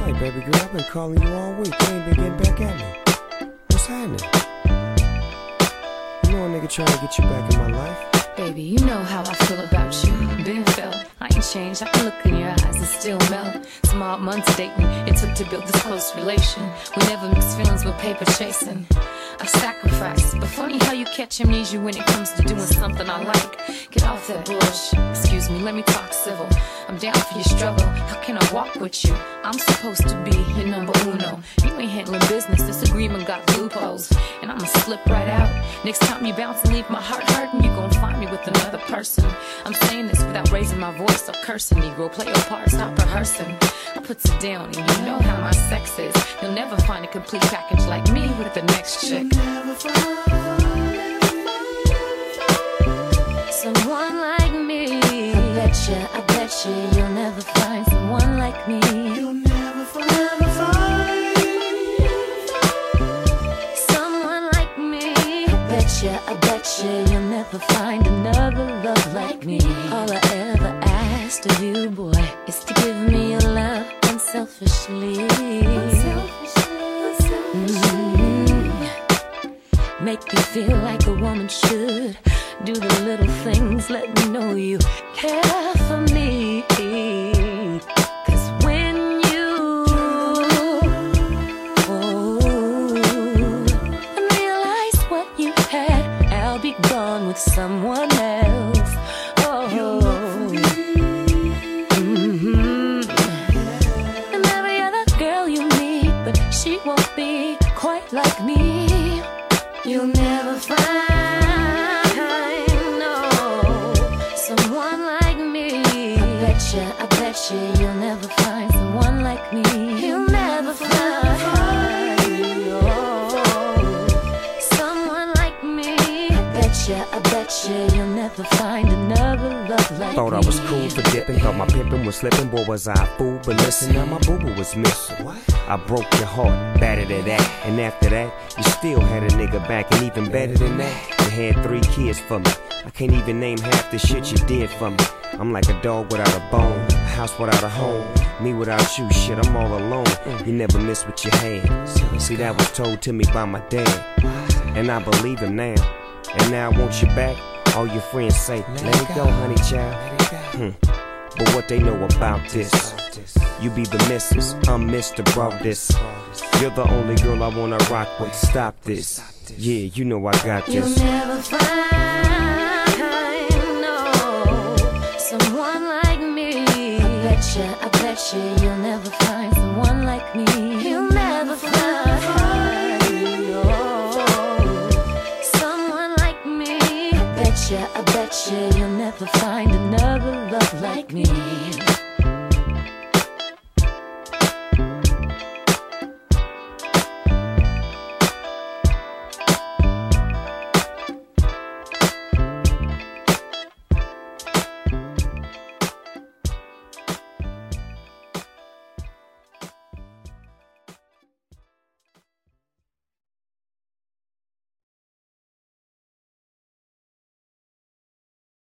right, baby girl. I've been calling you all week. You ain't been getting back at me. What's happening? You know a nigga trying to get you back in my life. Baby, you know how I feel about you. Been felt, I ain't changed. I can look in your eyes and still melt. Some odd months dating, it took to build this close relation. We never mixed feelings with paper chasing. I sacrifice, but funny how you catch amnesia when it comes to doing something I like. Get off that bullshit. Excuse me, let me talk civil. I'm down for your struggle. How can I walk with you? I'm supposed to be your number uno. You ain't handling business. This agreement got loopholes, and I'ma slip right out. Next time you bounce and leave my heart hurting, you gon' find me with another person. I'm saying this without raising my voice or cursing. Negro, play your part, stop rehearsing. I puts it down, and you know how my sex is. You'll never find a complete package like me with the next chick. Someone like me. I bet you you'll never find someone like me. You'll never find someone like me. I bet you you'll never find another love like me. All I ever asked of you, boy, is to give me your love unselfishly. Make me feel like a woman should. Do the little things, let me know you care for me. Cause when you and realize what you had, I'll be gone with someone else. And every other girl you meet, but she won't be quite like me. You'll never find someone like me. I bet you you'll never find someone like me. You'll never find someone like me. I bet you you'll never find another love like me. Thought I was cool for dipping, thought my pimpin' was slipping. Boy, was I a fool, but listen, now my boo-boo was missing. I broke your heart, better than that. And after that, you still had a nigga back. And even better than that, you had 3 kids for me. I can't even name half the shit you did for me. I'm like a dog without a bone, a house without a home. Me without you, shit, I'm all alone. You never miss what you had. See, that was told to me by my dad, and I believe him now. And now I want you back. All your friends say, let it go, honey child. But what they know about this? You be the missus, I'm Mr. Broadus. You're the only girl I wanna rock with. Stop this. Yeah, you know I got this. You'll never find someone like me. I bet you you'll never find someone like me. You'll never find someone like me. I bet you you'll never find another love like me.